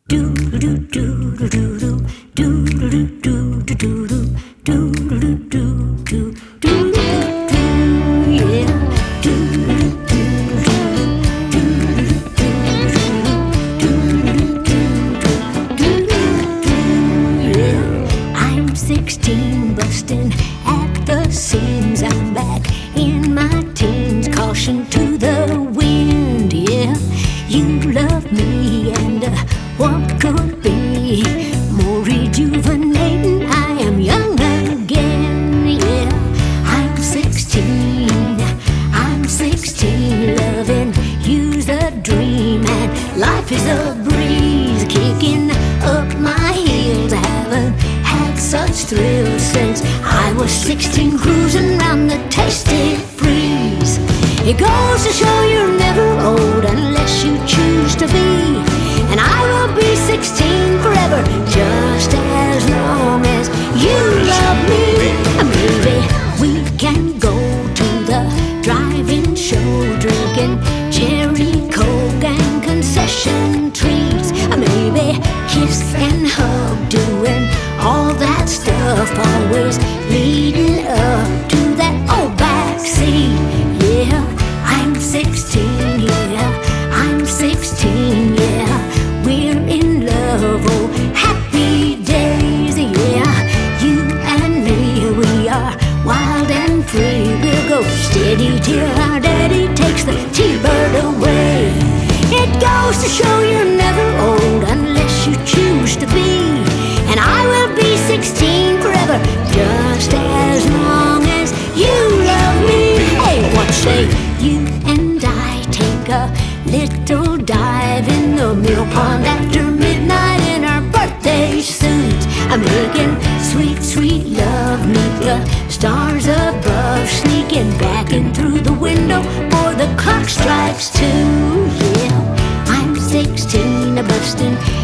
Do do do do do do do do do do do do do do do do do yeah. I'm 16, busting at the seams. I'm back in my teens, caution to the wind. Yeah, you love me, and what could be more rejuvenating? I am young again. Yeah, I'm 16, loving you's a dream, and life is a breeze kicking up my heels. I haven't had such thrills since I was 16, cruising round the tasty breeze. It goes to show you're never old unless you choose to be, and I will be 16 forever, just as long as you love me. Maybe we can go to the drive-in show, drinking cherry coke and concession treats. Maybe kiss and hug, doing all that stuff, always leading up to that old backseat. Yeah, I'm 16, yeah, I'm 16, yeah, we're in love, oh, happy days. Yeah, you and me, we are wild and free. We'll go steady till our daddy takes the T-bird away. It goes to show you're never old unless you choose to be, and I will be 16 forever, just as long as you love me. Hey, what say you and I take a little dive in the mill pond after midnight in our birthday suits? I'm making sweet, sweet love neath the stars above, sneaking back in through the window before the clock strikes 2. Yeah, I'm 16, busting